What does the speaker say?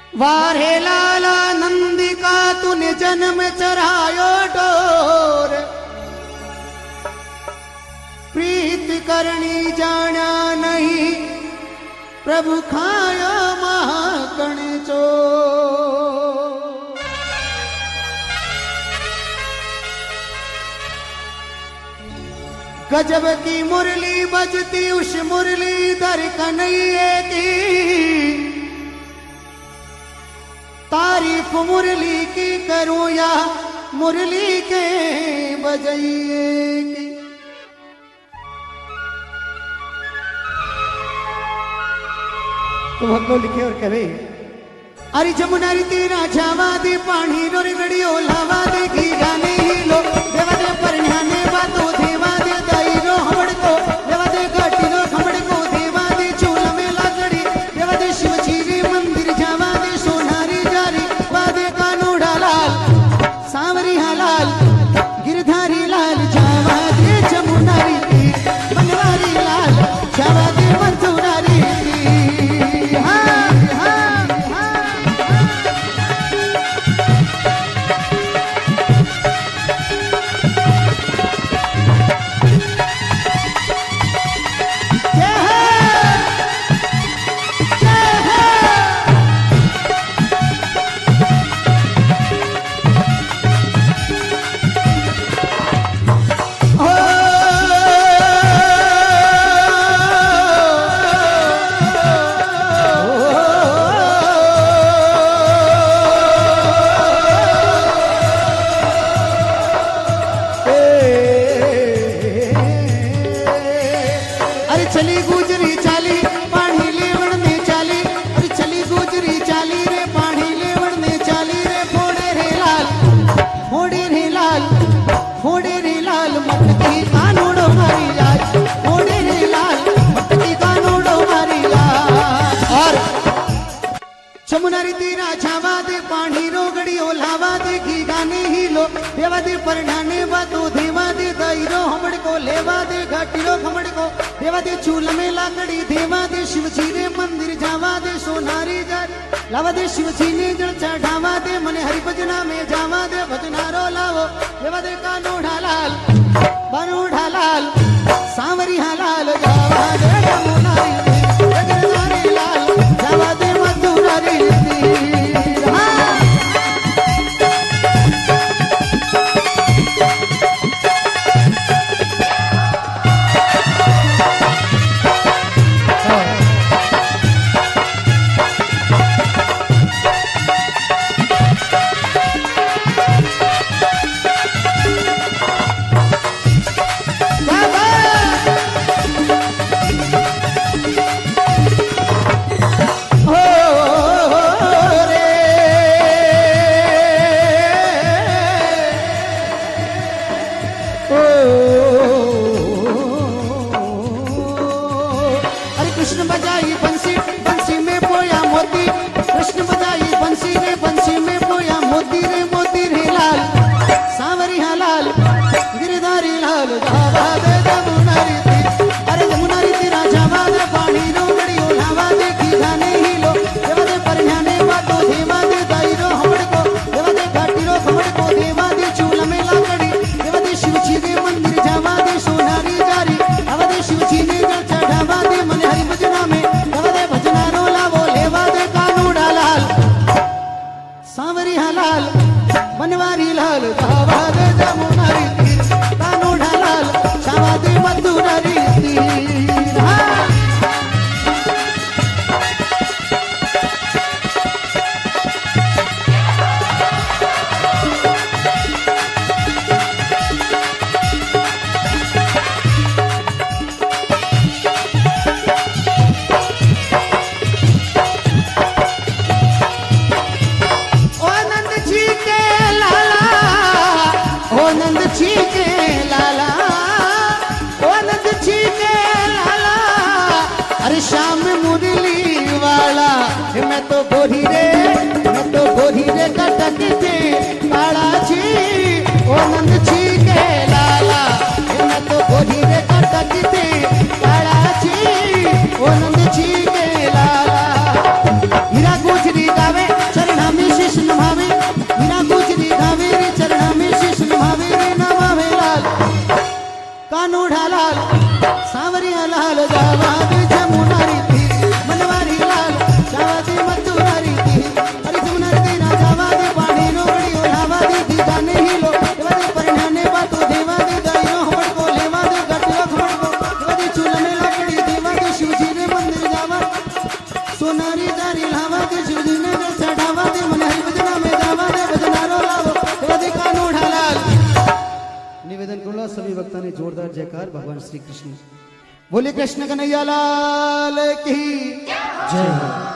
वारे लाला नंदी का तूने जन्म चरायो डोर, प्रीत करनी जाना नहीं प्रभु खायो महाकण चो। गजब की मुरली बजती उस मुरलीधर कन्हैया की, तारीफ मुरली की करूं या मुरली के बजइए की। तो भक्तो लिखे और कहे, अरे जमुना री तेरा जावा दे पानी रोरी गड़ियो लावा दे की गाने ही लो देवा दे पर न्याने बातो देवा दे दाई रो हमड़ को देवा दे घाटी रो हमड़ को देवा दे चूल में लागड़ी देवा दे शिव जी रे मंदिर जावा दे सोनारी जारी वादे कानू डालाल सांवरी हलाल गिरधारी लाल जावा दे जमुना री बनवारी लाल जावा दे मंजूरा री। जमुनारी तेरा छावा दे पानी रोगड़ी ओलावा दे की गाने ही लो देवा दे परनाने बातो देवा दे दाई रो हमड़ को लेवा दे घाटी रो खमड़ को देवा दे चूल में लाकड़ी देवा दे शिव जी रे मंदिर जावा दे सोनारी जारी लावा दे शिव जी ने जल चढ़ावा दे मने हरि भजना में जावा दे भजनारो लावो देवा दे कानो ढालाल बानो ढालाल सांवरी हलाल जावा दे जमुनारी जगनारी लाल जावा दे मधुरा री। हीरा गुजरी गावे जावा दे जमुना रीति मनवारी लाल जावा दे मथुरा रीति अरे जमुना रीति ना जावा दे पानी रोगड़ी ओलावा दे दी जाने ही लो देवा दे परिणाने बातू देवा दे दाइनो हमड़ को लेवा दे गटिया खमड़ को देवा दे चूल्हे लकड़ी देवा दे शिवजी ने मंदिर जावा सोनारी दारी लावा दे शिवजी ने चढ़ावा दे मन हरि भजना में जावा दे भजनारो लावो देवा दे कानो ढालाल। निवेदन करूंगा सभी वक्ता ने जोरदार जयकार भगवान श्री कृष्ण बोले कृष्ण कन्हैया लाल की जय।